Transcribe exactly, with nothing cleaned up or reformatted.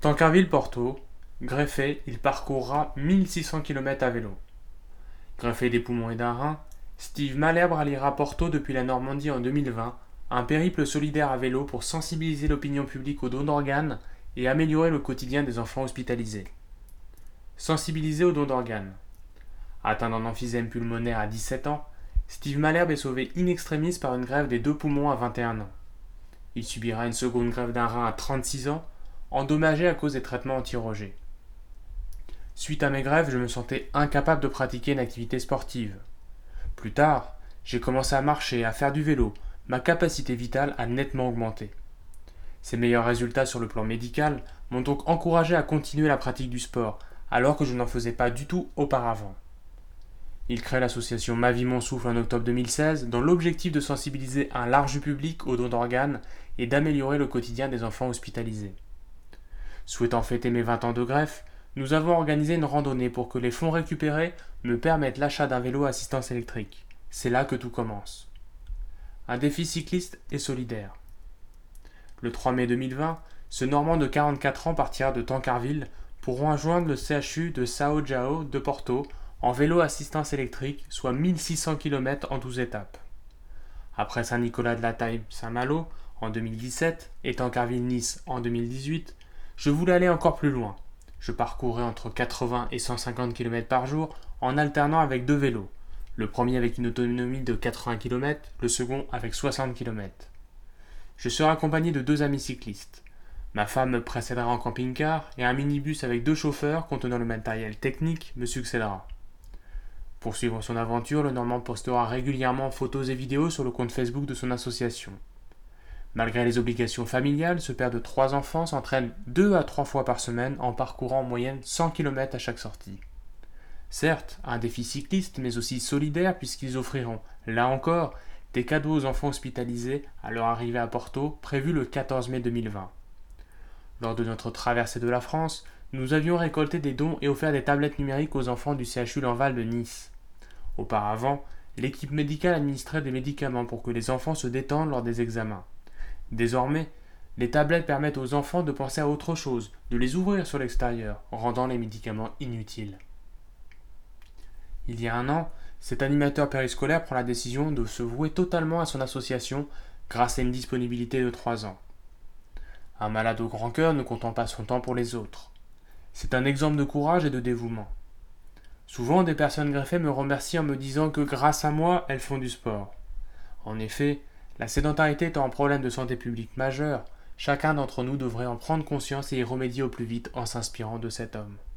Tancarville-Porto, greffé, il parcourra mille six cents kilomètres à vélo. Greffé des poumons et d'un rein, Steve Malherbe ralliera Porto depuis la Normandie en deux mille vingt, un périple solidaire à vélo pour sensibiliser l'opinion publique aux dons d'organes et améliorer le quotidien des enfants hospitalisés. Sensibiliser aux dons d'organes. Atteint d'un emphysème pulmonaire à dix-sept ans, Steve Malherbe est sauvé in extremis par une greffe des deux poumons à vingt et un ans. Il subira une seconde greffe d'un rein à trente-six ans, endommagé à cause des traitements anti-Roger. Suite à mes greffes, je me sentais incapable de pratiquer une activité sportive. Plus tard, j'ai commencé à marcher, à faire du vélo, ma capacité vitale a nettement augmenté. Ces meilleurs résultats sur le plan médical m'ont donc encouragé à continuer la pratique du sport, alors que je n'en faisais pas du tout auparavant. Il crée l'association Ma Vie Mon Souffle en octobre deux mille seize dans l'objectif de sensibiliser un large public aux dons d'organes et d'améliorer le quotidien des enfants hospitalisés. Souhaitant fêter mes vingt ans de greffe, nous avons organisé une randonnée pour que les fonds récupérés me permettent l'achat d'un vélo à assistance électrique. C'est là que tout commence. Un défi cycliste et solidaire. Le trois mai deux mille vingt, ce Normand de quarante-quatre ans partira de Tancarville pour rejoindre le C H U de São João de Porto en vélo assistance électrique, soit mille six cents kilomètres en douze étapes. Après Saint-Nicolas-de-la-Taille-Saint-Malo en deux mille dix-sept et Tancarville-Nice en deux mille dix-huit, je voulais aller encore plus loin. Je parcourais entre quatre-vingts et cent cinquante kilomètres par jour en alternant avec deux vélos, le premier avec une autonomie de quatre-vingts kilomètres, le second avec soixante kilomètres. Je serai accompagné de deux amis cyclistes. Ma femme me précédera en camping-car et un minibus avec deux chauffeurs contenant le matériel technique me succédera. Pour suivre son aventure, le Normand postera régulièrement photos et vidéos sur le compte Facebook de son association. Malgré les obligations familiales, ce père de trois enfants s'entraîne deux à trois fois par semaine en parcourant en moyenne cent kilomètres à chaque sortie. Certes, un défi cycliste, mais aussi solidaire puisqu'ils offriront, là encore, des cadeaux aux enfants hospitalisés à leur arrivée à Porto, prévue le quatorze mai deux mille vingt. Lors de notre traversée de la France, nous avions récolté des dons et offert des tablettes numériques aux enfants du C H U Lanval de Nice. Auparavant, l'équipe médicale administrait des médicaments pour que les enfants se détendent lors des examens. Désormais, les tablettes permettent aux enfants de penser à autre chose, de les ouvrir sur l'extérieur, rendant les médicaments inutiles. Il y a un an, cet animateur périscolaire prend la décision de se vouer totalement à son association grâce à une disponibilité de trois ans. Un malade au grand cœur ne comptant pas son temps pour les autres. C'est un exemple de courage et de dévouement. Souvent, des personnes greffées me remercient en me disant que grâce à moi, elles font du sport. En effet, la sédentarité étant un problème de santé publique majeur, chacun d'entre nous devrait en prendre conscience et y remédier au plus vite en s'inspirant de cet homme.